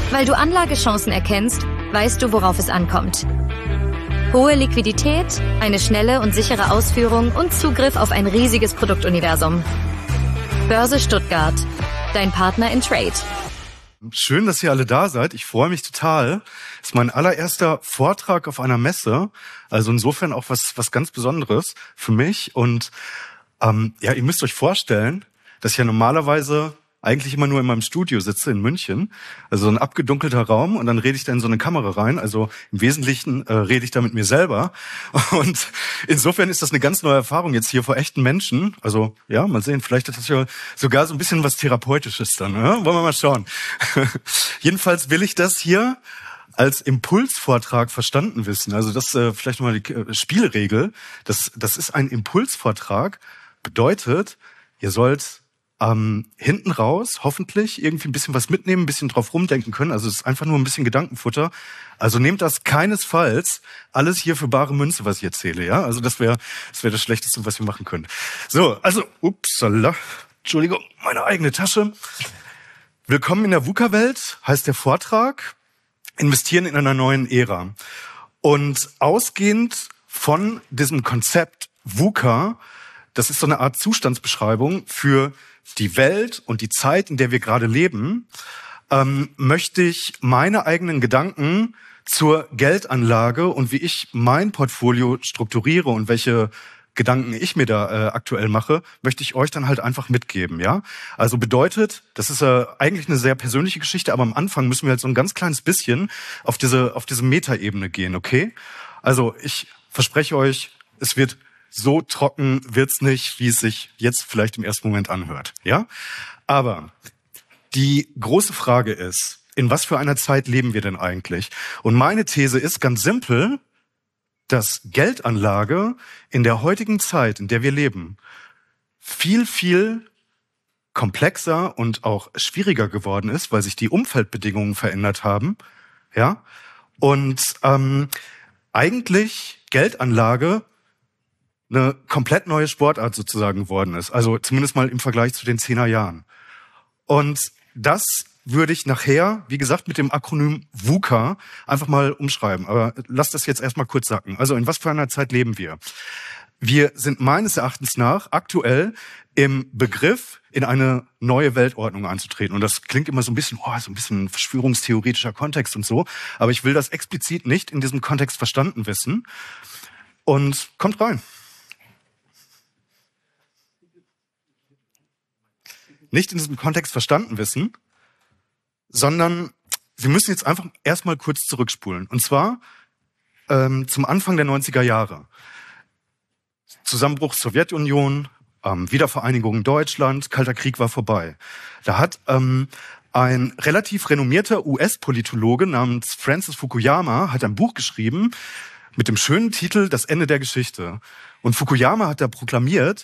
Weil du Anlagechancen erkennst, weißt du, worauf es ankommt. Hohe Liquidität, eine schnelle und sichere Ausführung und Zugriff auf ein riesiges Produktuniversum. Börse Stuttgart, dein Partner in Trade. Schön, dass ihr alle da seid. Ich freue mich total. Das ist mein allererster Vortrag auf einer Messe. Also insofern auch was ganz Besonderes für mich. Und ihr müsst euch vorstellen, dass ich ja normalerweise eigentlich immer nur in meinem Studio sitze in München. Also so ein abgedunkelter Raum und dann rede ich da in so eine Kamera rein. Also im Wesentlichen rede ich da mit mir selber. Und insofern ist das eine ganz neue Erfahrung jetzt hier vor echten Menschen. Also ja, mal sehen, vielleicht hat das ja sogar so ein bisschen was Therapeutisches dann. Ja? Wollen wir mal schauen. Jedenfalls will ich das hier als Impulsvortrag verstanden wissen. Also das vielleicht nochmal die Spielregel. Das ist ein Impulsvortrag. Bedeutet, ihr sollt hinten raus hoffentlich irgendwie ein bisschen was mitnehmen, ein bisschen drauf rumdenken können. Also es ist einfach nur ein bisschen Gedankenfutter. Also nehmt das keinesfalls alles hier für bare Münze, was ich erzähle, ja? Also das wäre das Schlechteste, was ihr machen könnt. So, also, upsala, Entschuldigung, meine eigene Tasche. Willkommen in der VUCA-Welt heißt der Vortrag. Investieren in einer neuen Ära. Und ausgehend von diesem Konzept VUCA, das ist so eine Art Zustandsbeschreibung für die Welt und die Zeit, in der wir gerade leben, möchte ich meine eigenen Gedanken zur Geldanlage und wie ich mein Portfolio strukturiere und welche Gedanken ich mir da aktuell mache, möchte ich euch dann halt einfach mitgeben, ja? Also bedeutet, das ist eigentlich eine sehr persönliche Geschichte, aber am Anfang müssen wir halt so ein ganz kleines bisschen auf diese Metaebene gehen, okay? Also ich verspreche euch, es wird so trocken wird's nicht, wie es sich jetzt vielleicht im ersten Moment anhört, ja? Aber die große Frage ist, in was für einer Zeit leben wir denn eigentlich? Und meine These ist ganz simpel, dass Geldanlage in der heutigen Zeit, in der wir leben, viel, viel komplexer und auch schwieriger geworden ist, weil sich die Umfeldbedingungen verändert haben, ja? Und eigentlich Geldanlage eine komplett neue Sportart sozusagen geworden ist. Also zumindest mal im Vergleich zu den 10er Jahren. Und das würde ich nachher, wie gesagt, mit dem Akronym VUCA einfach mal umschreiben. Aber lasst das jetzt erstmal kurz sacken. Also in was für einer Zeit leben wir? Wir sind meines Erachtens nach aktuell im Begriff, in eine neue Weltordnung einzutreten. Und das klingt immer so ein bisschen verschwörungstheoretischer Kontext und so. Aber ich will das explizit nicht in diesem Kontext verstanden wissen. Und kommt rein. Nicht in diesem Kontext verstanden wissen, sondern wir müssen jetzt einfach erstmal kurz zurückspulen. Und zwar zum Anfang der 90er Jahre. Zusammenbruch Sowjetunion, Wiedervereinigung Deutschland, Kalter Krieg war vorbei. Da hat ein relativ renommierter US-Politologe namens Francis Fukuyama hat ein Buch geschrieben mit dem schönen Titel Das Ende der Geschichte. Und Fukuyama hat da proklamiert,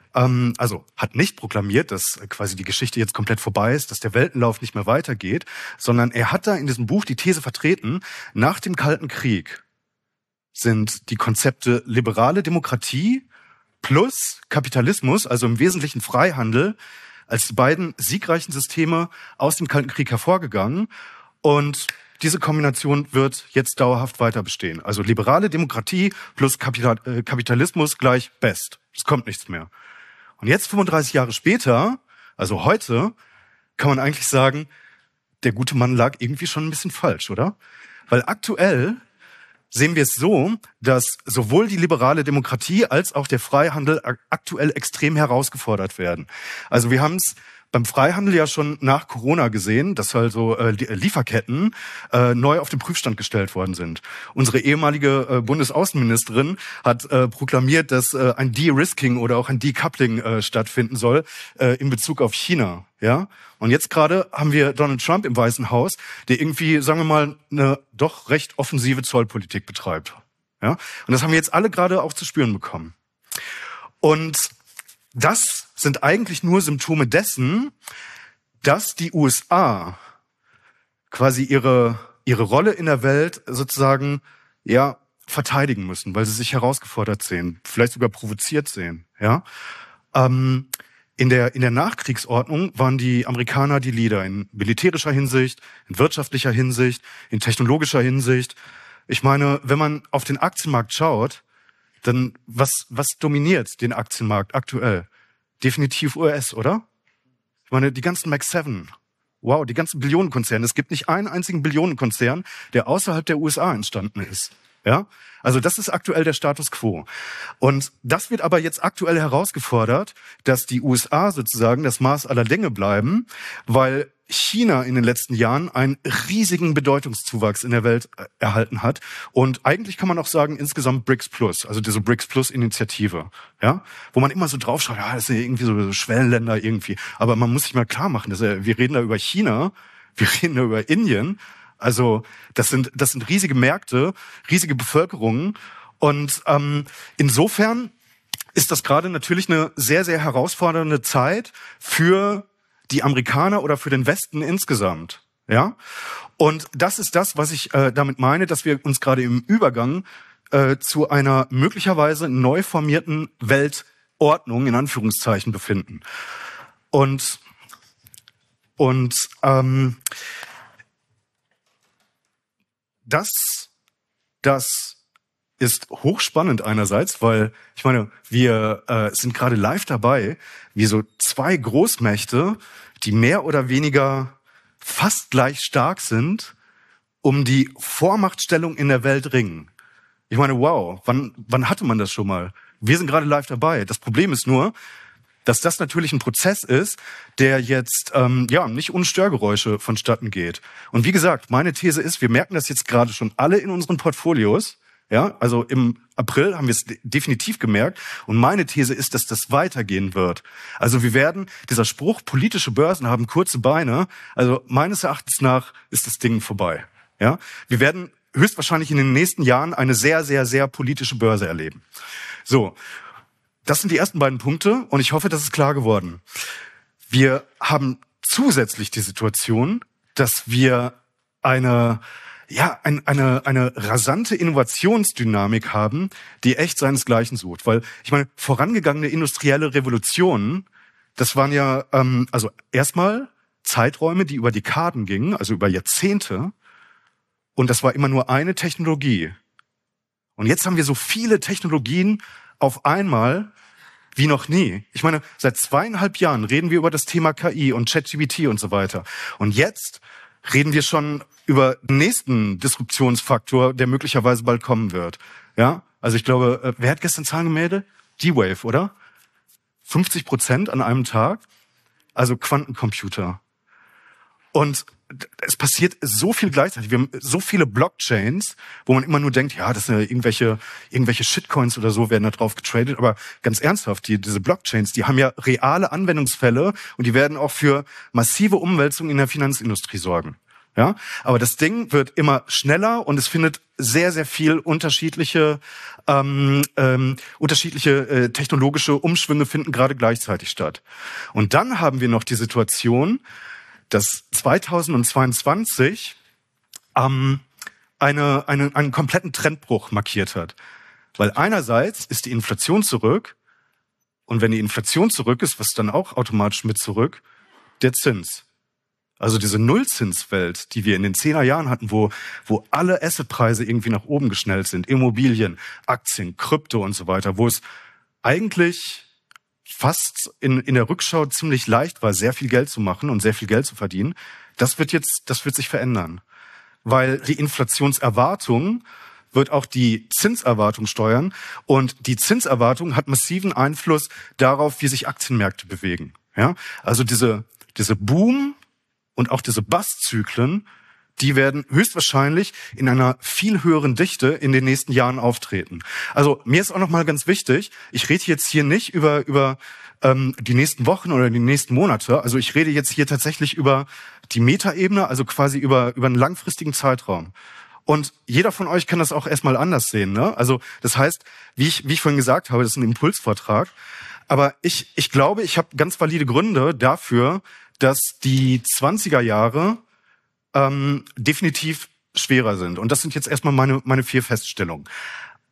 hat nicht proklamiert, dass quasi die Geschichte jetzt komplett vorbei ist, dass der Weltenlauf nicht mehr weitergeht, sondern er hat da in diesem Buch die These vertreten, nach dem Kalten Krieg sind die Konzepte liberale Demokratie plus Kapitalismus, also im Wesentlichen Freihandel, als die beiden siegreichen Systeme aus dem Kalten Krieg hervorgegangen. Und diese Kombination wird jetzt dauerhaft weiter bestehen. Also liberale Demokratie plus Kapitalismus gleich best. Es kommt nichts mehr. Und jetzt 35 Jahre später, also heute, kann man eigentlich sagen, der gute Mann lag irgendwie schon ein bisschen falsch, oder? Weil aktuell sehen wir es so, dass sowohl die liberale Demokratie als auch der Freihandel aktuell extrem herausgefordert werden. Also wir haben es beim Freihandel ja schon nach Corona gesehen, dass also Lieferketten neu auf den Prüfstand gestellt worden sind. Unsere ehemalige Bundesaußenministerin hat proklamiert, dass ein De-Risking oder auch ein Decoupling stattfinden soll in Bezug auf China. Ja? Und jetzt gerade haben wir Donald Trump im Weißen Haus, der irgendwie, sagen wir mal, eine doch recht offensive Zollpolitik betreibt. Ja? Und das haben wir jetzt alle gerade auch zu spüren bekommen. Und das sind eigentlich nur Symptome dessen, dass die USA quasi ihre Rolle in der Welt sozusagen verteidigen müssen, weil sie sich herausgefordert sehen, vielleicht sogar provoziert sehen. Ja, in der Nachkriegsordnung waren die Amerikaner die Leader in militärischer Hinsicht, in wirtschaftlicher Hinsicht, in technologischer Hinsicht. Ich meine, wenn man auf den Aktienmarkt schaut, dann was dominiert den Aktienmarkt aktuell? Definitiv US, oder? Ich meine, die ganzen Mac 7, wow, die ganzen Billionenkonzerne. Es gibt nicht einen einzigen Billionenkonzern, der außerhalb der USA entstanden ist. Ja, also das ist aktuell der Status quo. Und das wird aber jetzt aktuell herausgefordert, dass die USA sozusagen das Maß aller Dinge bleiben, weil China in den letzten Jahren einen riesigen Bedeutungszuwachs in der Welt erhalten hat. Und eigentlich kann man auch sagen, insgesamt BRICS Plus, also diese BRICS Plus Initiative, ja, wo man immer so draufschaut, ja, das sind ja irgendwie so Schwellenländer irgendwie. Aber man muss sich mal klar machen, wir reden da über China, wir reden da über Indien. Also das sind riesige Märkte, riesige Bevölkerungen und insofern ist das gerade natürlich eine sehr, sehr herausfordernde Zeit für die Amerikaner oder für den Westen insgesamt. Ja, und das ist das, was ich damit meine, dass wir uns gerade im Übergang zu einer möglicherweise neu formierten Weltordnung in Anführungszeichen befinden. Und das ist hochspannend einerseits, weil ich meine, wir sind gerade live dabei, wie so zwei Großmächte, die mehr oder weniger fast gleich stark sind, um die Vormachtstellung in der Welt ringen. Ich meine, wow, wann hatte man das schon mal? Wir sind gerade live dabei. Das Problem ist nur, dass das natürlich ein Prozess ist, der jetzt nicht ohne Störgeräusche vonstatten geht. Und wie gesagt, meine These ist, wir merken das jetzt gerade schon alle in unseren Portfolios. Ja, also im April haben wir es definitiv gemerkt. Und meine These ist, dass das weitergehen wird. Also dieser Spruch, politische Börsen haben kurze Beine, also meines Erachtens nach ist das Ding vorbei. Ja, wir werden höchstwahrscheinlich in den nächsten Jahren eine sehr, sehr, sehr politische Börse erleben. So. Das sind die ersten beiden Punkte und ich hoffe, das ist klar geworden. Wir haben zusätzlich die Situation, dass wir eine rasante Innovationsdynamik haben, die echt seinesgleichen sucht. Weil, ich meine, vorangegangene industrielle Revolutionen, das waren ja also erstmal Zeiträume, die über Dekaden gingen, also über Jahrzehnte. Und das war immer nur eine Technologie. Und jetzt haben wir so viele Technologien auf einmal wie noch nie. Ich meine, seit 2,5 Jahren reden wir über das Thema KI und ChatGPT und so weiter. Und jetzt reden wir schon über den nächsten Disruptionsfaktor, der möglicherweise bald kommen wird. Ja, also ich glaube, wer hat gestern Zahlen gemeldet? D-Wave, oder? 50% an einem Tag. Also Quantencomputer. Und es passiert so viel gleichzeitig. Wir haben so viele Blockchains, wo man immer nur denkt, ja, das sind ja irgendwelche Shitcoins oder so werden da drauf getradet. Aber ganz ernsthaft, diese Blockchains, die haben ja reale Anwendungsfälle und die werden auch für massive Umwälzungen in der Finanzindustrie sorgen. Ja, aber das Ding wird immer schneller und es findet sehr, sehr viel unterschiedliche technologische Umschwünge finden gerade gleichzeitig statt. Und dann haben wir noch die Situation, dass 2022 einen kompletten Trendbruch markiert hat. Weil einerseits ist die Inflation zurück und wenn die Inflation zurück ist, was dann auch automatisch mit zurück, der Zins. Also diese Nullzinswelt, die wir in den 10er Jahren hatten, wo alle Assetpreise irgendwie nach oben geschnellt sind, Immobilien, Aktien, Krypto und so weiter, wo es eigentlich fast in der Rückschau ziemlich leicht war, sehr viel Geld zu machen und sehr viel Geld zu verdienen. Das wird sich verändern. Weil die Inflationserwartung wird auch die Zinserwartung steuern und die Zinserwartung hat massiven Einfluss darauf, wie sich Aktienmärkte bewegen. Ja? Also diese Boom- und auch diese Bust-Zyklen, die werden höchstwahrscheinlich in einer viel höheren Dichte in den nächsten Jahren auftreten. Also mir ist auch noch mal ganz wichtig, ich rede jetzt hier nicht über die nächsten Wochen oder die nächsten Monate. Also ich rede jetzt hier tatsächlich über die Metaebene, also quasi über einen langfristigen Zeitraum. Und jeder von euch kann das auch erstmal anders sehen. Ne? Also das heißt, wie ich vorhin gesagt habe, das ist ein Impulsvortrag. Aber ich glaube, ich habe ganz valide Gründe dafür, dass die 20er Jahre definitiv schwerer sind. Und das sind jetzt erstmal meine 4 Feststellungen.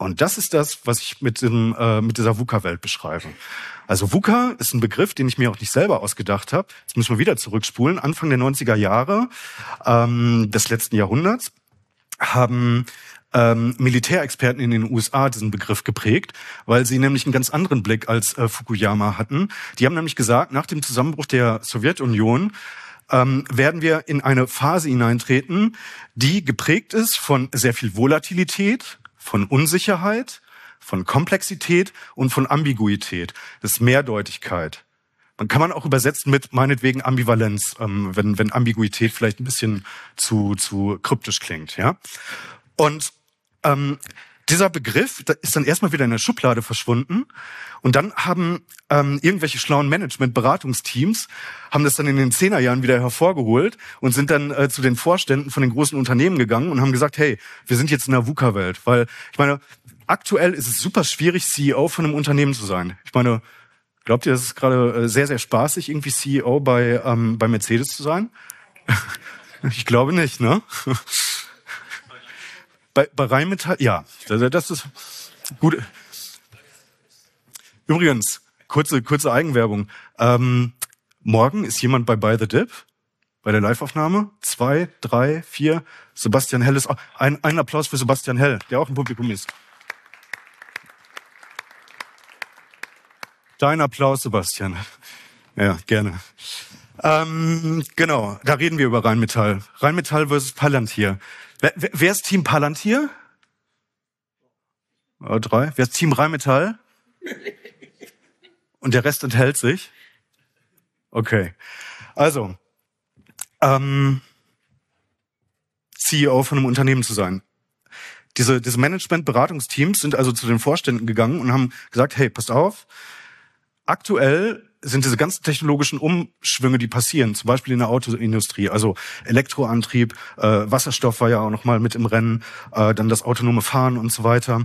Und das ist das, was ich mit dieser VUCA-Welt beschreibe. Also VUCA ist ein Begriff, den ich mir auch nicht selber ausgedacht habe. Jetzt müssen wir wieder zurückspulen. Anfang der 90er Jahre des letzten Jahrhunderts haben Militärexperten in den USA diesen Begriff geprägt, weil sie nämlich einen ganz anderen Blick als Fukuyama hatten. Die haben nämlich gesagt, nach dem Zusammenbruch der Sowjetunion werden wir in eine Phase hineintreten, die geprägt ist von sehr viel Volatilität, von Unsicherheit, von Komplexität und von Ambiguität. Das ist Mehrdeutigkeit. Man kann man auch übersetzen mit meinetwegen Ambivalenz, wenn Ambiguität vielleicht ein bisschen zu kryptisch klingt, ja. Und dieser Begriff ist dann erstmal wieder in der Schublade verschwunden und dann haben irgendwelche schlauen Management-Beratungsteams haben das dann in den 10er Jahren wieder hervorgeholt und sind dann zu den Vorständen von den großen Unternehmen gegangen und haben gesagt, hey, wir sind jetzt in der VUCA-Welt, weil ich meine, aktuell ist es super schwierig, CEO von einem Unternehmen zu sein. Ich meine, glaubt ihr, das ist gerade sehr, sehr spaßig, irgendwie CEO bei Mercedes zu sein? Ich glaube nicht, ne? Bei Rheinmetall, ja, das ist gut. Übrigens, kurze Eigenwerbung. Morgen ist jemand bei Buy the Dip, bei der Live-Aufnahme. 2, 3, 4. Sebastian Hell ist auch. Ein Applaus für Sebastian Hell, der auch im Publikum ist. Dein Applaus, Sebastian. Ja, gerne. Genau, da reden wir über Rheinmetall. Rheinmetall versus Palantir. Wer ist Team Palantir? 3. Wer ist Team Rheinmetall? Und der Rest enthält sich? Okay. Also, CEO von einem Unternehmen zu sein. Diese Management-Beratungsteams sind also zu den Vorständen gegangen und haben gesagt, hey, passt auf, aktuell sind diese ganzen technologischen Umschwünge, die passieren, zum Beispiel in der Autoindustrie, also Elektroantrieb, Wasserstoff war ja auch noch mal mit im Rennen, dann das autonome Fahren und so weiter.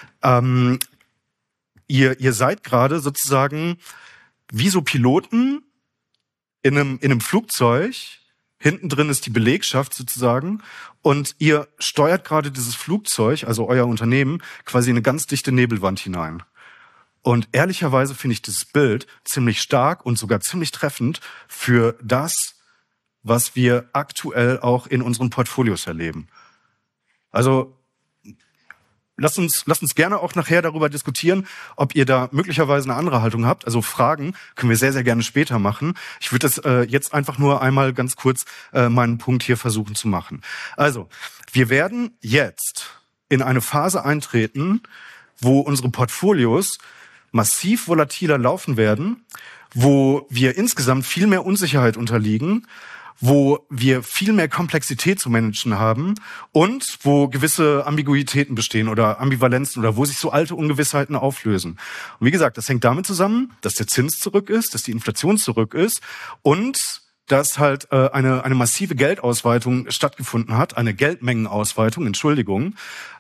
Ihr seid gerade sozusagen wie so Piloten in einem Flugzeug, hinten drin ist die Belegschaft sozusagen und ihr steuert gerade dieses Flugzeug, also euer Unternehmen, quasi in eine ganz dichte Nebelwand hinein. Und ehrlicherweise finde ich dieses Bild ziemlich stark und sogar ziemlich treffend für das, was wir aktuell auch in unseren Portfolios erleben. Also lasst uns gerne auch nachher darüber diskutieren, ob ihr da möglicherweise eine andere Haltung habt. Also Fragen können wir sehr, sehr gerne später machen. Ich würde das jetzt einfach nur einmal ganz kurz meinen Punkt hier versuchen zu machen. Also, wir werden jetzt in eine Phase eintreten, wo unsere Portfolios massiv volatiler laufen werden, wo wir insgesamt viel mehr Unsicherheit unterliegen, wo wir viel mehr Komplexität zu managen haben und wo gewisse Ambiguitäten bestehen oder Ambivalenzen oder wo sich so alte Ungewissheiten auflösen. Und wie gesagt, das hängt damit zusammen, dass der Zins zurück ist, dass die Inflation zurück ist und dass halt eine massive Geldausweitung stattgefunden hat, eine Geldmengenausweitung, Entschuldigung,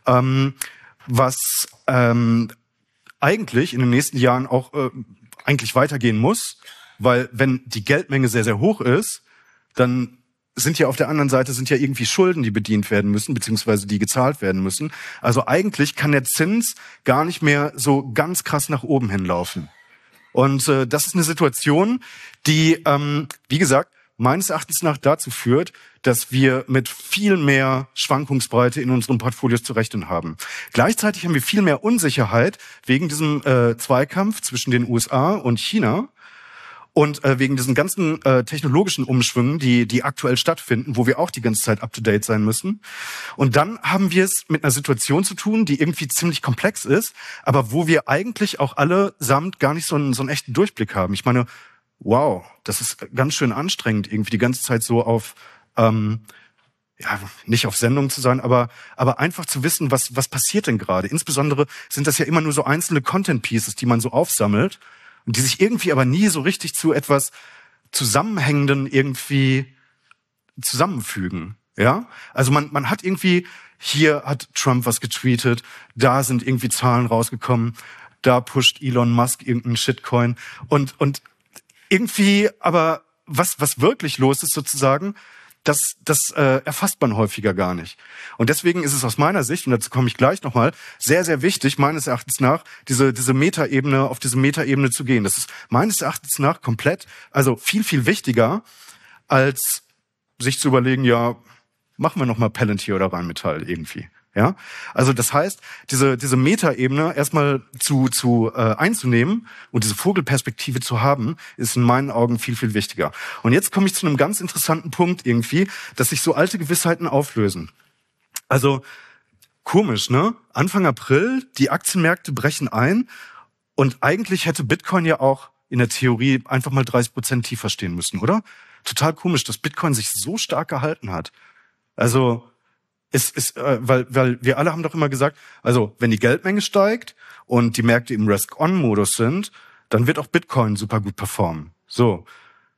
was eigentlich in den nächsten Jahren auch eigentlich weitergehen muss, weil wenn die Geldmenge sehr, sehr hoch ist, dann sind ja auf der anderen Seite irgendwie Schulden, die bedient werden müssen, beziehungsweise die gezahlt werden müssen. Also eigentlich kann der Zins gar nicht mehr so ganz krass nach oben hinlaufen. Und das ist eine Situation, die, wie gesagt, meines Erachtens nach dazu führt, dass wir mit viel mehr Schwankungsbreite in unseren Portfolios zu rechnen haben. Gleichzeitig haben wir viel mehr Unsicherheit wegen diesem Zweikampf zwischen den USA und China und wegen diesen ganzen technologischen Umschwüngen, die aktuell stattfinden, wo wir auch die ganze Zeit up-to-date sein müssen. Und dann haben wir es mit einer Situation zu tun, die irgendwie ziemlich komplex ist, aber wo wir eigentlich auch allesamt gar nicht so einen echten Durchblick haben. Ich meine, wow, das ist ganz schön anstrengend, irgendwie die ganze Zeit so auf, nicht auf Sendung zu sein, aber einfach zu wissen, was passiert denn gerade. Insbesondere sind das ja immer nur so einzelne Content-Pieces, die man so aufsammelt und die sich irgendwie aber nie so richtig zu etwas Zusammenhängenden irgendwie zusammenfügen. Ja, also man hat irgendwie, hier hat Trump was getweetet, da sind irgendwie Zahlen rausgekommen, da pusht Elon Musk irgendeinen Shitcoin und irgendwie, aber was wirklich los ist sozusagen, das erfasst man häufiger gar nicht. Und deswegen ist es aus meiner Sicht, und dazu komme ich gleich nochmal, sehr, sehr wichtig, meines Erachtens nach, diese Metaebene, auf diese Metaebene zu gehen. Das ist meines Erachtens nach komplett, also viel, viel wichtiger, als sich zu überlegen, ja, machen wir nochmal Palantir oder Rheinmetall irgendwie. Ja, also das heißt, diese Metaebene erstmal zu einzunehmen und diese Vogelperspektive zu haben, ist in meinen Augen viel, viel wichtiger. Und jetzt komme ich zu einem ganz interessanten Punkt irgendwie, dass sich so alte Gewissheiten auflösen. Also komisch, ne? Anfang April, die Aktienmärkte brechen ein und eigentlich hätte Bitcoin ja auch in der Theorie einfach mal 30% tiefer stehen müssen, oder? Total komisch, dass Bitcoin sich so stark gehalten hat. Also weil wir alle haben doch immer gesagt, also wenn die Geldmenge steigt und die Märkte im Risk-On-Modus sind, dann wird auch Bitcoin super gut performen. So.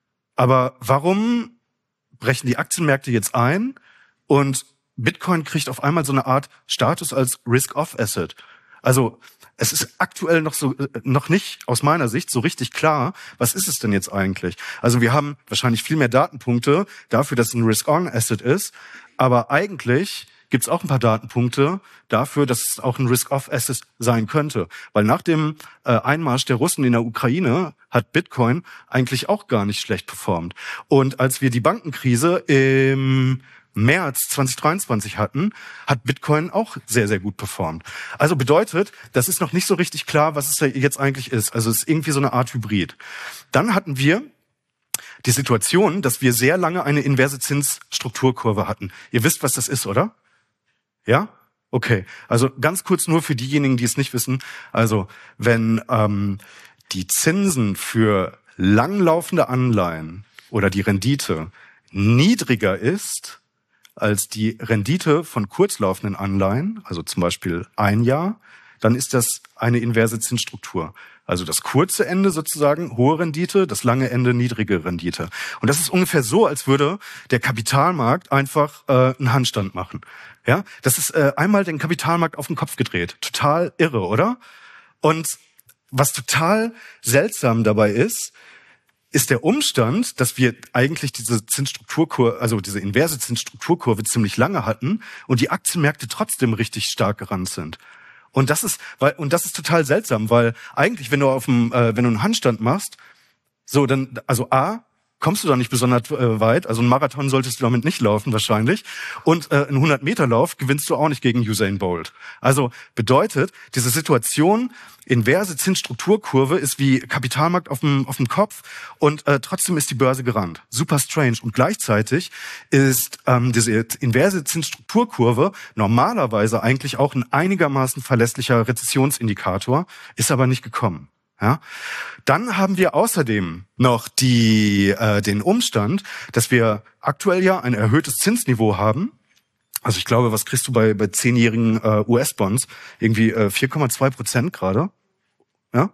Aber warum brechen die Aktienmärkte jetzt ein und Bitcoin kriegt auf einmal so eine Art Status als Risk-Off-Asset? Also es ist aktuell noch nicht aus meiner Sicht so richtig klar, was ist es denn jetzt eigentlich? Also wir haben wahrscheinlich viel mehr Datenpunkte dafür, dass es ein Risk-On-Asset ist, aber eigentlich gibt's auch ein paar Datenpunkte dafür, dass es auch ein Risk-Off-Asset sein könnte. Weil nach dem Einmarsch der Russen in der Ukraine hat Bitcoin eigentlich auch gar nicht schlecht performt. Und als wir die Bankenkrise im März 2023 hatten, hat Bitcoin auch sehr, sehr gut performt. Also bedeutet, das ist noch nicht so richtig klar, was es da jetzt eigentlich ist. Also es ist irgendwie so eine Art Hybrid. Dann hatten wir die Situation, dass wir sehr lange eine inverse Zinsstrukturkurve hatten. Ihr wisst, was das ist, oder? Ja? Okay. Also ganz kurz nur für diejenigen, die es nicht wissen. Also wenn die Zinsen für langlaufende Anleihen oder die Rendite niedriger ist als die Rendite von kurzlaufenden Anleihen, also zum Beispiel ein Jahr, dann ist das eine inverse Zinsstruktur. Also das kurze Ende sozusagen hohe Rendite, das lange Ende niedrige Rendite. Und das ist ungefähr so, als würde der Kapitalmarkt einfach einen Handstand machen. Ja, das ist einmal den Kapitalmarkt auf den Kopf gedreht. Total irre, oder? Und was total seltsam dabei ist der Umstand, dass wir eigentlich diese Zinsstrukturkurve, also diese inverse Zinsstrukturkurve ziemlich lange hatten und die Aktienmärkte trotzdem richtig stark gerannt sind. Und das ist total seltsam, weil eigentlich, wenn du wenn du einen Handstand machst, so dann, also A, kommst du da nicht besonders weit, also einen Marathon solltest du damit nicht laufen wahrscheinlich, und einen 100-Meter-Lauf gewinnst du auch nicht gegen Usain Bolt. Also bedeutet, diese Situation, inverse Zinsstrukturkurve ist wie Kapitalmarkt auf dem Kopf und trotzdem ist die Börse gerannt. Super strange. Und gleichzeitig ist diese inverse Zinsstrukturkurve normalerweise eigentlich auch ein einigermaßen verlässlicher Rezessionsindikator, ist aber nicht gekommen. Ja, dann haben wir außerdem noch den Umstand, dass wir aktuell ja ein erhöhtes Zinsniveau haben. Also ich glaube, was kriegst du bei 10-jährigen US-Bonds? Irgendwie 4,2% gerade. Ja?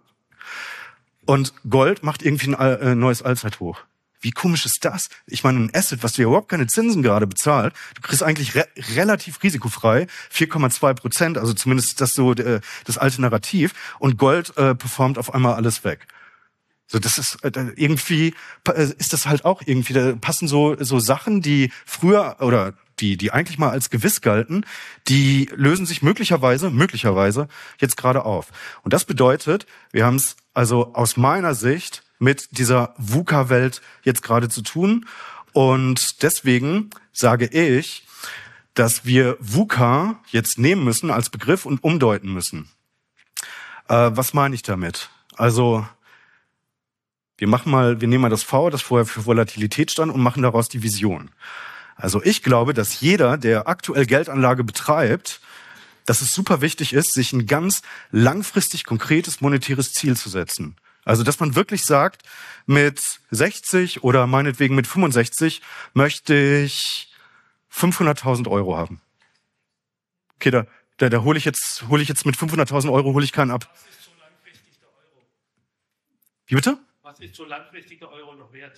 Und Gold macht irgendwie ein neues Allzeithoch. Wie komisch ist das? Ich meine, ein Asset, was dir überhaupt keine Zinsen gerade bezahlt, du kriegst eigentlich relativ risikofrei 4,2%, also zumindest ist das so das alte Narrativ, und Gold performt auf einmal alles weg. So, das ist irgendwie ist das halt auch irgendwie, da passen so Sachen, die früher oder die eigentlich mal als gewiss galten, die lösen sich möglicherweise jetzt gerade auf. Und das bedeutet, wir haben es also aus meiner Sicht mit dieser VUCA-Welt jetzt gerade zu tun. Und deswegen sage ich, dass wir VUCA jetzt nehmen müssen als Begriff und umdeuten müssen. Was meine ich damit? Also wir nehmen mal das V, das vorher für Volatilität stand, und machen daraus die Vision. Also ich glaube, dass jeder, der aktuell Geldanlage betreibt, dass es super wichtig ist, sich ein ganz langfristig konkretes monetäres Ziel zu setzen. Also, dass man wirklich sagt, mit 60 oder meinetwegen mit 65 möchte ich 500.000 Euro haben. Okay, da hole ich jetzt mit 500.000 Euro hole ich keinen ab. Was ist so langfristig der Euro? Wie bitte? Was ist so langfristig der Euro noch wert?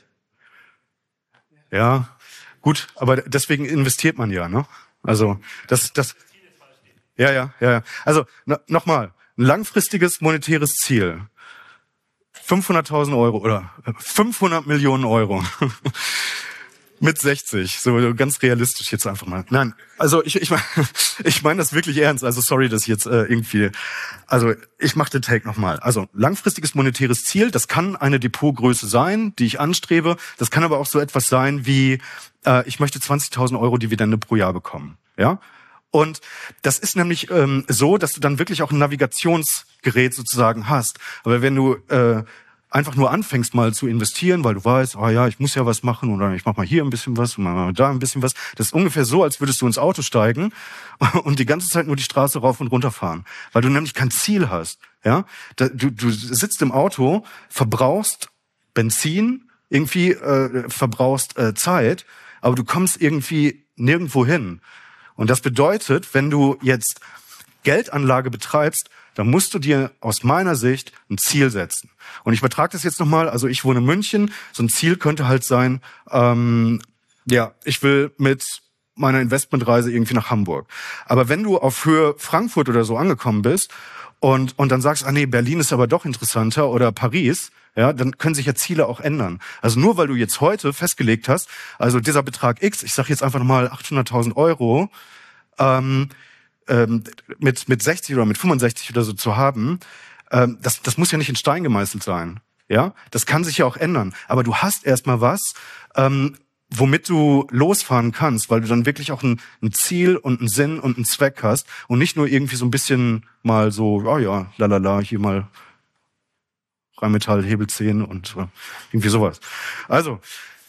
Ja, gut, aber deswegen investiert man ja, ne? Also, das. Ja. Also, nochmal, ein langfristiges monetäres Ziel. 500.000 Euro oder 500 Millionen Euro. Mit 60, so ganz realistisch jetzt einfach mal. Nein, also ich meine das wirklich ernst. Also sorry, dass ich jetzt also ich mache den Take nochmal. Also langfristiges monetäres Ziel, das kann eine Depotgröße sein, die ich anstrebe. Das kann aber auch so etwas sein wie, ich möchte 20.000 Euro Dividende pro Jahr bekommen. Ja. Und das ist nämlich so, dass du dann wirklich auch ein Navigationsgerät sozusagen hast. Aber wenn du einfach nur anfängst mal zu investieren, weil du weißt, ich muss ja was machen oder ich mache mal hier ein bisschen was und mal da ein bisschen was. Das ist ungefähr so, als würdest du ins Auto steigen und die ganze Zeit nur die Straße rauf und runter fahren, weil du nämlich kein Ziel hast. Ja, du sitzt im Auto, verbrauchst Benzin, irgendwie verbrauchst Zeit, aber du kommst irgendwie nirgendwo hin. Und das bedeutet, wenn du jetzt Geldanlage betreibst, dann musst du dir aus meiner Sicht ein Ziel setzen. Und ich übertrage das jetzt nochmal, also ich wohne in München, so ein Ziel könnte halt sein, ich will mit meiner Investmentreise irgendwie nach Hamburg. Aber wenn du auf Höhe Frankfurt oder so angekommen bist und dann sagst, Berlin ist aber doch interessanter oder Paris, ja, dann können sich ja Ziele auch ändern. Also nur weil du jetzt heute festgelegt hast, also dieser Betrag X, ich sage jetzt einfach nochmal 800.000 Euro, mit 60 oder mit 65 oder so zu haben, das muss ja nicht in Stein gemeißelt sein. Ja, das kann sich ja auch ändern. Aber du hast erstmal was, womit du losfahren kannst, weil du dann wirklich auch ein Ziel und einen Sinn und einen Zweck hast und nicht nur irgendwie so ein bisschen mal so, hier mal Rheinmetall, Hebel 10 und irgendwie sowas. Also,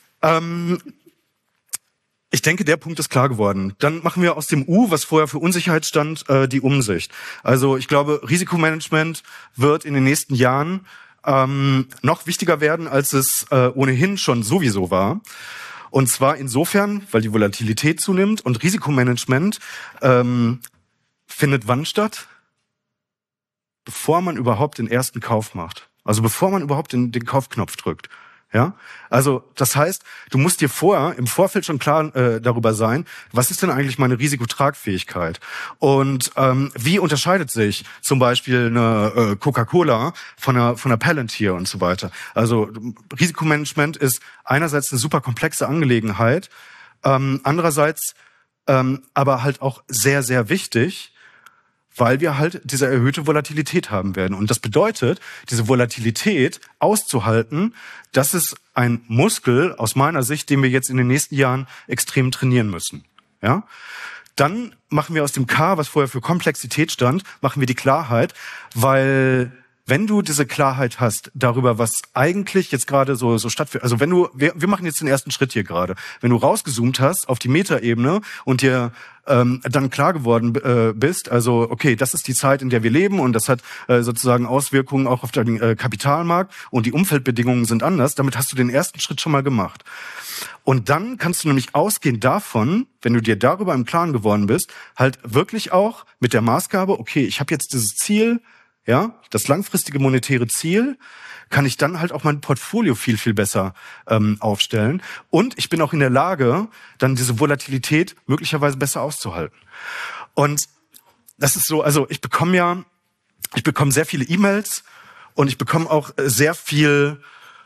ich denke, der Punkt ist klar geworden. Dann machen wir aus dem U, was vorher für Unsicherheit stand, die Umsicht. Also ich glaube, Risikomanagement wird in den nächsten Jahren noch wichtiger werden, als es ohnehin schon sowieso war. Und zwar insofern, weil die Volatilität zunimmt und Risikomanagement findet wann statt? Bevor man überhaupt den ersten Kauf macht. Also bevor man überhaupt den Kaufknopf drückt. Ja, also das heißt, du musst dir im Vorfeld schon klar darüber sein, was ist denn eigentlich meine Risikotragfähigkeit und wie unterscheidet sich zum Beispiel eine Coca-Cola von einer Palantir und so weiter. Also Risikomanagement ist einerseits eine super komplexe Angelegenheit, andererseits aber halt auch sehr, sehr wichtig, weil wir halt diese erhöhte Volatilität haben werden. Und das bedeutet, diese Volatilität auszuhalten, das ist ein Muskel aus meiner Sicht, den wir jetzt in den nächsten Jahren extrem trainieren müssen. Ja? Dann machen wir aus dem K, was vorher für Komplexität stand, machen wir die Klarheit, weil wenn du diese Klarheit hast darüber, was eigentlich jetzt gerade so stattfindet, also wenn du, wir machen jetzt den ersten Schritt hier gerade, wenn du rausgezoomt hast auf die Metaebene und dir dann klar geworden bist, also okay, das ist die Zeit, in der wir leben und das hat sozusagen Auswirkungen auch auf den Kapitalmarkt und die Umfeldbedingungen sind anders, damit hast du den ersten Schritt schon mal gemacht. Und dann kannst du nämlich ausgehend davon, wenn du dir darüber im Klaren geworden bist, halt wirklich auch mit der Maßgabe, okay, ich habe jetzt dieses Ziel, ja, das langfristige monetäre Ziel, kann ich dann halt auch mein Portfolio viel, viel besser aufstellen. Und ich bin auch in der Lage, dann diese Volatilität möglicherweise besser auszuhalten. Und das ist so, also ich bekomme sehr viele E-Mails und ich bekomme auch sehr viel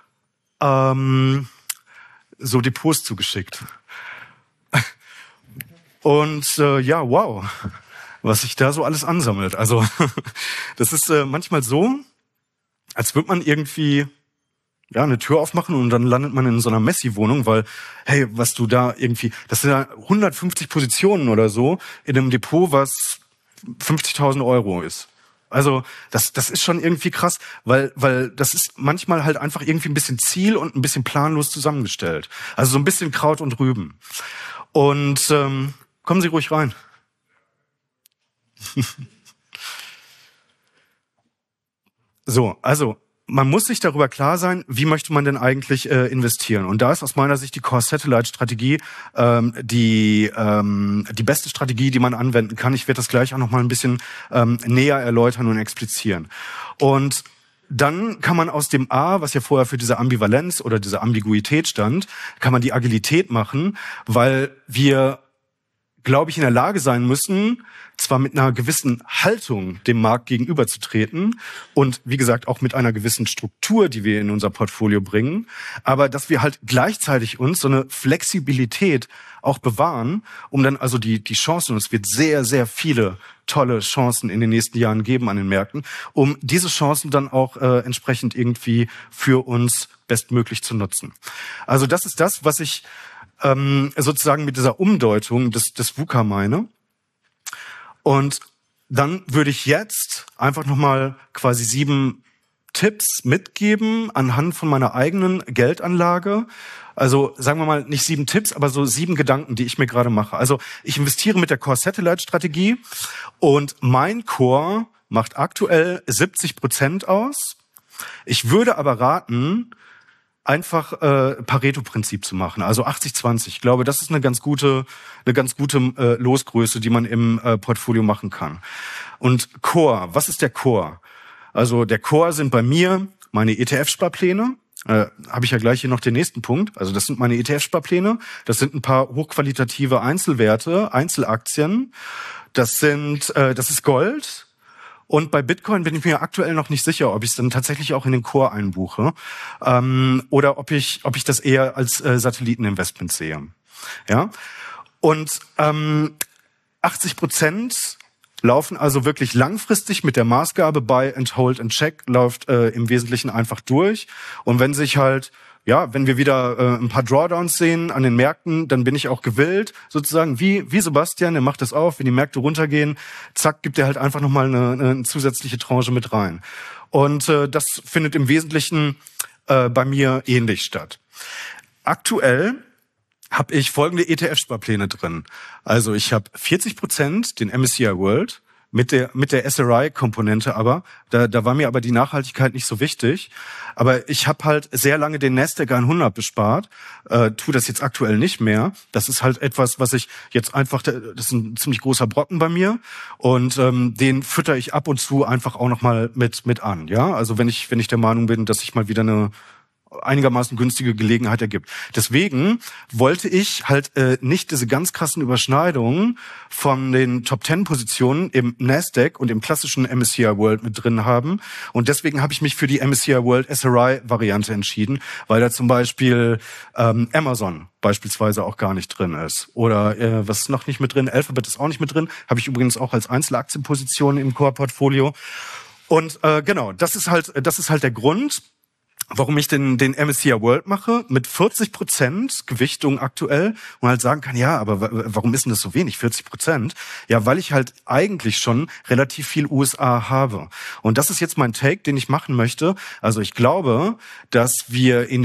so Depots zugeschickt. Und wow. Was sich da so alles ansammelt. Also das ist manchmal so, als würde man irgendwie eine Tür aufmachen und dann landet man in so einer Messi-Wohnung, weil, hey, was du da irgendwie, das sind ja 150 Positionen oder so in einem Depot, was 50.000 Euro ist. Also das ist schon irgendwie krass, weil das ist manchmal halt einfach irgendwie ein bisschen Ziel und ein bisschen planlos zusammengestellt. Also so ein bisschen Kraut und Rüben. Und kommen Sie ruhig rein. So, also man muss sich darüber klar sein, wie möchte man denn eigentlich investieren. Und da ist aus meiner Sicht die Core-Satellite-Strategie die beste Strategie, die man anwenden kann. Ich werde das gleich auch noch mal ein bisschen näher erläutern und explizieren. Und dann kann man aus dem A, was ja vorher für diese Ambivalenz oder diese Ambiguität stand, kann man die Agilität machen, weil wir glaube ich, in der Lage sein müssen, zwar mit einer gewissen Haltung dem Markt gegenüberzutreten und, wie gesagt, auch mit einer gewissen Struktur, die wir in unser Portfolio bringen, aber dass wir halt gleichzeitig uns so eine Flexibilität auch bewahren, um dann also die Chancen, und es wird sehr, sehr viele tolle Chancen in den nächsten Jahren geben an den Märkten, um diese Chancen dann auch entsprechend irgendwie für uns bestmöglich zu nutzen. Also das ist das, was ich sozusagen mit dieser Umdeutung des VUCA meine. Und dann würde ich jetzt einfach nochmal quasi 7 Tipps mitgeben anhand von meiner eigenen Geldanlage. Also sagen wir mal nicht 7 Tipps, aber so 7 Gedanken, die ich mir gerade mache. Also ich investiere mit der Core Satellite Strategie und mein Core macht aktuell 70% aus. Ich würde aber raten, einfach Pareto-Prinzip zu machen, also 80-20. Ich glaube, das ist eine ganz gute Losgröße, die man im Portfolio machen kann. Und Core, was ist der Core? Also der Core sind bei mir meine ETF-Sparpläne. Habe ich ja gleich hier noch den nächsten Punkt. Also das sind meine ETF-Sparpläne. Das sind ein paar hochqualitative Einzelwerte, Einzelaktien. Das ist Gold. Und bei Bitcoin bin ich mir aktuell noch nicht sicher, ob ich es dann tatsächlich auch in den Core einbuche oder ob ich das eher als Satelliteninvestment sehe. Ja. Und 80% laufen also wirklich langfristig mit der Maßgabe Buy and Hold and Check, läuft im Wesentlichen einfach durch. Und wenn sich halt wenn wir wieder ein paar Drawdowns sehen an den Märkten, dann bin ich auch gewillt, sozusagen wie Sebastian, der macht das auf, wenn die Märkte runtergehen, zack, gibt er halt einfach nochmal eine zusätzliche Tranche mit rein. Und das findet im Wesentlichen bei mir ähnlich statt. Aktuell habe ich folgende ETF-Sparpläne drin. Also ich habe 40% den MSCI World, mit der SRI-Komponente aber, da war mir aber die Nachhaltigkeit nicht so wichtig. Aber ich habe halt sehr lange den Nasdaq 100 bespart, tue das jetzt aktuell nicht mehr. Das ist halt etwas, was ich jetzt einfach, das ist ein ziemlich großer Brocken bei mir und den fütter ich ab und zu einfach auch nochmal mit an. Ja, also wenn ich der Meinung bin, dass ich mal wieder eine einigermaßen günstige Gelegenheit ergibt. Deswegen wollte ich halt nicht diese ganz krassen Überschneidungen von den Top-10-Positionen im Nasdaq und im klassischen MSCI World mit drin haben. Und deswegen habe ich mich für die MSCI World SRI-Variante entschieden, weil da zum Beispiel Amazon beispielsweise auch gar nicht drin ist. Oder was ist noch nicht mit drin? Alphabet ist auch nicht mit drin. Habe ich übrigens auch als Einzelaktienposition im Core-Portfolio. Und genau, das ist halt der Grund, warum ich den MSCI World mache, mit 40% Gewichtung aktuell und halt sagen kann, ja, aber warum ist denn das so wenig, 40%? Ja, weil ich halt eigentlich schon relativ viel USA habe. Und das ist jetzt mein Take, den ich machen möchte. Also ich glaube, dass es in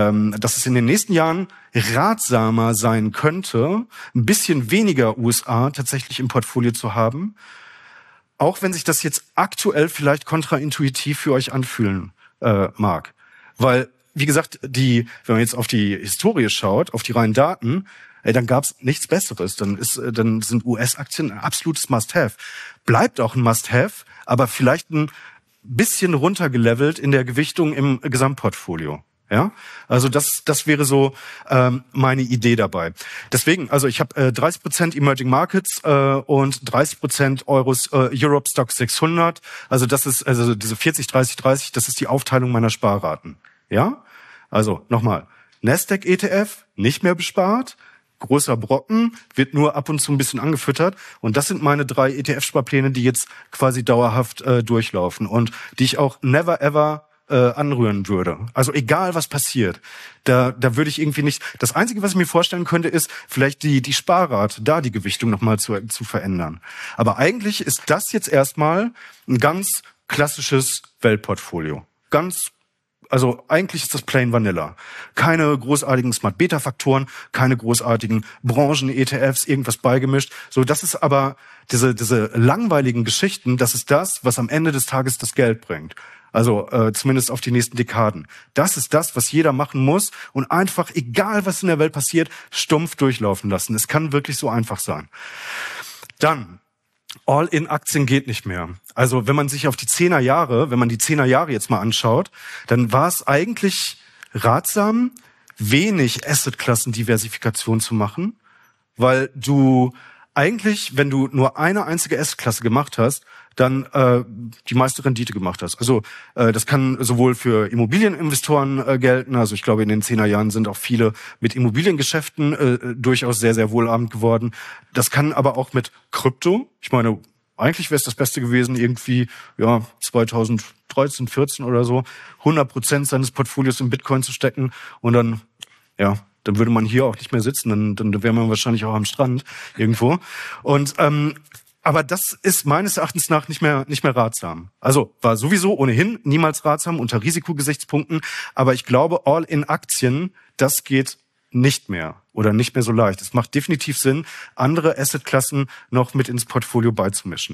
den nächsten Jahren ratsamer sein könnte, ein bisschen weniger USA tatsächlich im Portfolio zu haben, auch wenn sich das jetzt aktuell vielleicht kontraintuitiv für euch anfühlen mag. Weil, wie gesagt, wenn man jetzt auf die Historie schaut, auf die reinen Daten, dann gab's nichts Besseres. Dann sind US-Aktien ein absolutes Must-Have. Bleibt auch ein Must-Have, aber vielleicht ein bisschen runtergelevelt in der Gewichtung im Gesamtportfolio. Ja, also das wäre so meine Idee dabei. Deswegen, also ich habe 30% Emerging Markets und 30% Europe Stock 600. Also das ist diese 40-30-30. Das ist die Aufteilung meiner Sparraten. Ja, also nochmal, Nasdaq ETF nicht mehr bespart, großer Brocken, wird nur ab und zu ein bisschen angefüttert. Und das sind meine 3 ETF-Sparpläne, die jetzt quasi dauerhaft durchlaufen und die ich auch never ever anrühren würde. Also egal was passiert, da würde ich irgendwie nicht. Das Einzige, was ich mir vorstellen könnte, ist vielleicht die Sparrate, da die Gewichtung nochmal zu verändern. Aber eigentlich ist das jetzt erstmal ein ganz klassisches Weltportfolio. Also eigentlich ist das plain vanilla. Keine großartigen Smart-Beta-Faktoren, keine großartigen Branchen-ETFs, irgendwas beigemischt. So, das ist aber diese langweiligen Geschichten, das ist das, was am Ende des Tages das Geld bringt. Also zumindest auf die nächsten Dekaden. Das ist das, was jeder machen muss und einfach, egal was in der Welt passiert, stumpf durchlaufen lassen. Es kann wirklich so einfach sein. Dann All-in-Aktien geht nicht mehr. Also wenn man sich auf die 10er Jahre jetzt mal anschaut, dann war es eigentlich ratsam, wenig Assetklassen-Diversifikation zu machen, weil du eigentlich, wenn du nur eine einzige Assetklasse gemacht hast, dann die meiste Rendite gemacht hast. Also das kann sowohl für Immobilieninvestoren gelten. Also ich glaube, in den 10er Jahren sind auch viele mit Immobiliengeschäften durchaus sehr, sehr wohlhabend geworden. Das kann aber auch mit Krypto. Ich meine, eigentlich wäre es das Beste gewesen, irgendwie 2013, 14 oder so 100% seines Portfolios in Bitcoin zu stecken und dann würde man hier auch nicht mehr sitzen, dann wäre man wahrscheinlich auch am Strand irgendwo. Und aber das ist meines Erachtens nach nicht mehr ratsam. Also war sowieso ohnehin niemals ratsam unter Risikogesichtspunkten, aber ich glaube, All-in-Aktien, das geht nicht mehr oder nicht mehr so leicht. Es macht definitiv Sinn, andere Assetklassen noch mit ins Portfolio beizumischen.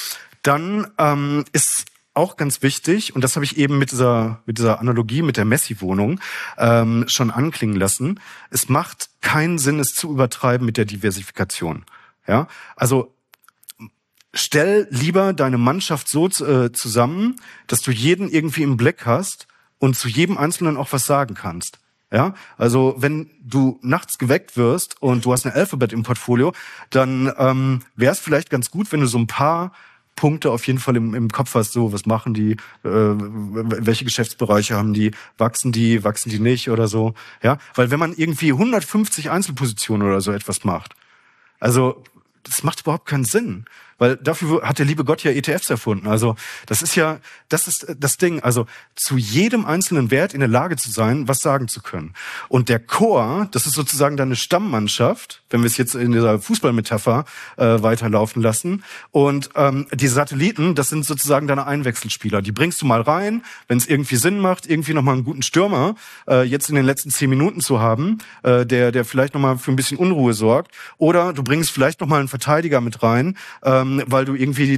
Dann ist auch ganz wichtig, und das habe ich eben mit dieser Analogie mit der Messi-Wohnung schon anklingen lassen, es macht keinen Sinn, es zu übertreiben mit der Diversifikation. Ja, also stell lieber deine Mannschaft so zusammen, dass du jeden irgendwie im Blick hast und zu jedem Einzelnen auch was sagen kannst. Ja, also wenn du nachts geweckt wirst und du hast eine Alphabet im Portfolio, dann wäre es vielleicht ganz gut, wenn du so ein paar Punkte auf jeden Fall im Kopf hast, so, was machen die, welche Geschäftsbereiche haben die, wachsen die nicht oder so. Ja, weil wenn man irgendwie 150 Einzelpositionen oder so etwas macht, also das macht überhaupt keinen Sinn, weil dafür hat der liebe Gott ja ETFs erfunden. Also das ist das Ding, also zu jedem einzelnen Wert in der Lage zu sein, was sagen zu können. Und der Core, das ist sozusagen deine Stammmannschaft, wenn wir es jetzt in dieser Fußballmetapher weiterlaufen lassen. Und die Satelliten, das sind sozusagen deine Einwechselspieler. Die bringst du mal rein, wenn es irgendwie Sinn macht, irgendwie nochmal einen guten Stürmer jetzt in den letzten 10 Minuten zu haben, der vielleicht nochmal für ein bisschen Unruhe sorgt. Oder du bringst vielleicht nochmal einen Verteidiger mit rein, weil du irgendwie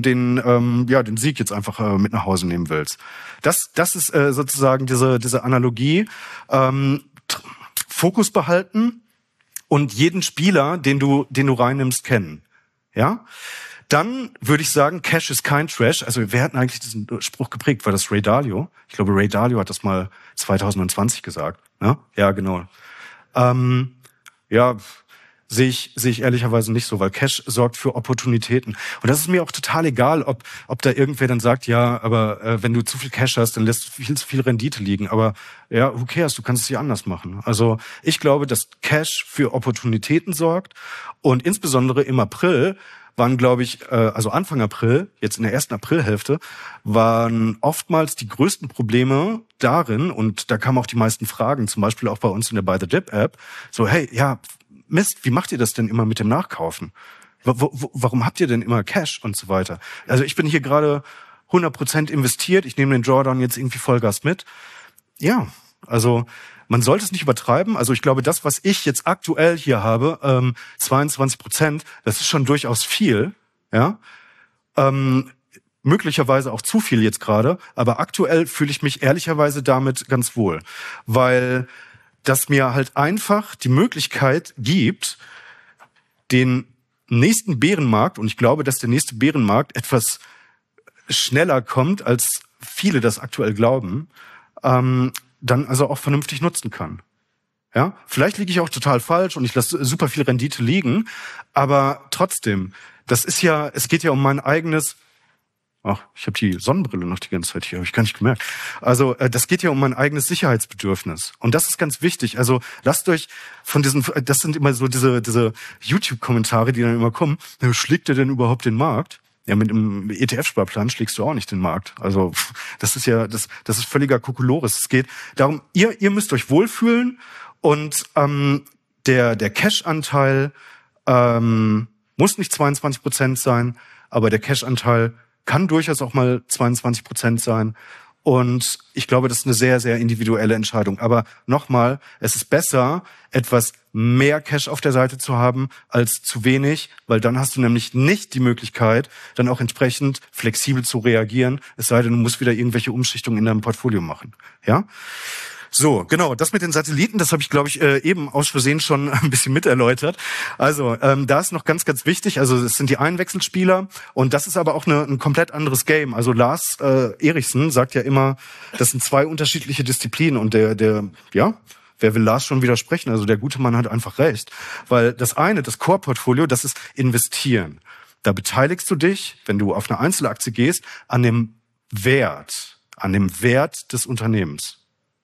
den Sieg jetzt einfach mit nach Hause nehmen willst. Das ist sozusagen diese Analogie. Fokus behalten und jeden Spieler, den du reinnimmst, kennen. Ja? Dann würde ich sagen, Cash ist kein Trash. Also wer hat eigentlich diesen Spruch geprägt? War das Ray Dalio? Ich glaube, Ray Dalio hat das mal 2020 gesagt. Ne? Ja, genau. Sehe ich ehrlicherweise nicht so, weil Cash sorgt für Opportunitäten. Und das ist mir auch total egal, ob da irgendwer dann sagt, ja, aber wenn du zu viel Cash hast, dann lässt du viel zu viel Rendite liegen. Aber ja, who cares, du kannst es ja anders machen. Also ich glaube, dass Cash für Opportunitäten sorgt. Und insbesondere im April waren, glaube ich, also Anfang April, jetzt in der ersten Aprilhälfte, waren oftmals die größten Probleme darin, und da kamen auch die meisten Fragen, zum Beispiel auch bei uns in der Buy the Dip App, so, hey, ja, Mist, wie macht ihr das denn immer mit dem Nachkaufen? Warum habt ihr denn immer Cash und so weiter? Also ich bin hier gerade 100% investiert, ich nehme den Drawdown jetzt irgendwie Vollgas mit. Ja, also man sollte es nicht übertreiben. Also ich glaube, das, was ich jetzt aktuell hier habe, 22%, das ist schon durchaus viel. Ja, möglicherweise auch zu viel jetzt gerade, aber aktuell fühle ich mich ehrlicherweise damit ganz wohl, weil das mir halt einfach die Möglichkeit gibt, den nächsten Bärenmarkt, und ich glaube, dass der nächste Bärenmarkt etwas schneller kommt, als viele das aktuell glauben, dann also auch vernünftig nutzen kann. Ja, vielleicht liege ich auch total falsch und ich lasse super viel Rendite liegen, aber trotzdem, es geht ja um mein eigenes. Ach, ich habe die Sonnenbrille noch die ganze Zeit hier, habe ich gar nicht gemerkt. Also das geht ja um mein eigenes Sicherheitsbedürfnis. Und das ist ganz wichtig. Also lasst euch von das sind immer so diese YouTube-Kommentare, die dann immer kommen, schlägt ihr denn überhaupt den Markt? Ja, mit einem ETF-Sparplan schlägst du auch nicht den Markt. Also das ist völliger Kokolores. Es geht darum, ihr müsst euch wohlfühlen und der Cash-Anteil muss nicht 22% sein, aber der Cash-Anteil kann durchaus auch mal 22% sein. Und ich glaube, das ist eine sehr, sehr individuelle Entscheidung. Aber nochmal, es ist besser, etwas mehr Cash auf der Seite zu haben, als zu wenig, weil dann hast du nämlich nicht die Möglichkeit, dann auch entsprechend flexibel zu reagieren, es sei denn, du musst wieder irgendwelche Umschichtungen in deinem Portfolio machen. Ja? So, genau, das mit den Satelliten, das habe ich, glaube ich, eben aus Versehen schon ein bisschen miterläutert. Also, da ist noch ganz, ganz wichtig, also es sind die Einwechselspieler und das ist aber auch ein komplett anderes Game. Also Lars Erichsen sagt ja immer, das sind zwei unterschiedliche Disziplinen und der Wer will Lars schon widersprechen? Also der gute Mann hat einfach recht. Weil das eine, das Core-Portfolio, das ist investieren. Da beteiligst du dich, wenn du auf eine Einzelaktie gehst, an dem Wert des Unternehmens.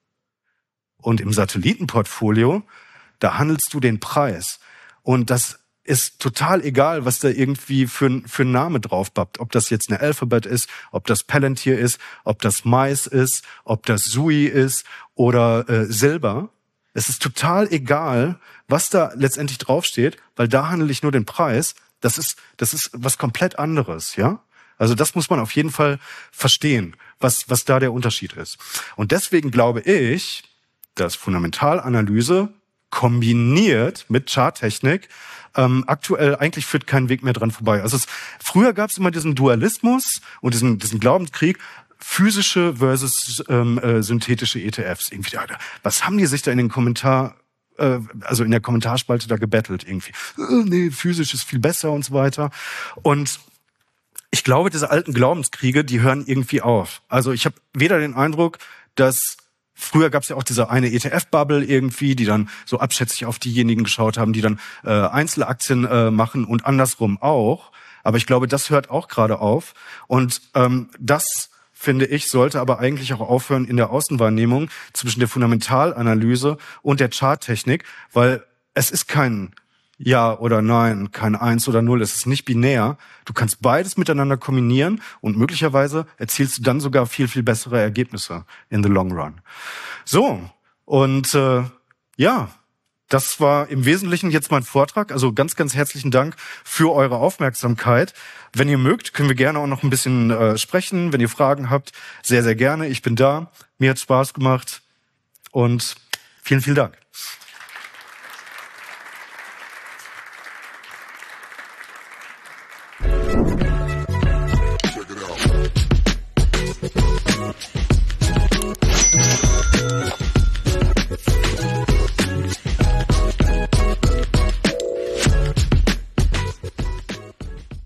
Und im Satellitenportfolio, da handelst du den Preis. Und das ist total egal, was da irgendwie für ein Name drauf pappt. Ob das jetzt eine Alphabet ist, ob das Palantir ist, ob das Mais ist, ob das Sui ist oder Silber. Es ist total egal, was da letztendlich draufsteht, weil da handle ich nur den Preis. Das ist was komplett anderes, ja? Also das muss man auf jeden Fall verstehen, was da der Unterschied ist. Und deswegen glaube ich, dass Fundamentalanalyse kombiniert mit Charttechnik aktuell eigentlich führt kein Weg mehr dran vorbei. Also früher gab es immer diesen Dualismus und diesen Glaubenskrieg, physische versus synthetische ETFs. Irgendwie, was haben die sich da in den also in der Kommentarspalte da gebettelt irgendwie? Nee, physisch ist viel besser und so weiter. Und ich glaube, diese alten Glaubenskriege, die hören irgendwie auf. Also ich habe weder den Eindruck, dass früher gab es ja auch diese eine ETF-Bubble irgendwie, die dann so abschätzig auf diejenigen geschaut haben, die dann Einzelaktien machen und andersrum auch. Aber ich glaube, das hört auch gerade auf. Und das, finde ich, sollte aber eigentlich auch aufhören in der Außenwahrnehmung zwischen der Fundamentalanalyse und der Charttechnik, weil es ist kein Ja oder Nein, kein 1 oder 0, es ist nicht binär. Du kannst beides miteinander kombinieren und möglicherweise erzielst du dann sogar viel, viel bessere Ergebnisse in the long run. So, und ja, das war im Wesentlichen jetzt mein Vortrag. Also ganz, ganz herzlichen Dank für eure Aufmerksamkeit. Wenn ihr mögt, können wir gerne auch noch ein bisschen sprechen. Wenn ihr Fragen habt, sehr, sehr gerne. Ich bin da. Mir hat Spaß gemacht und vielen, vielen Dank.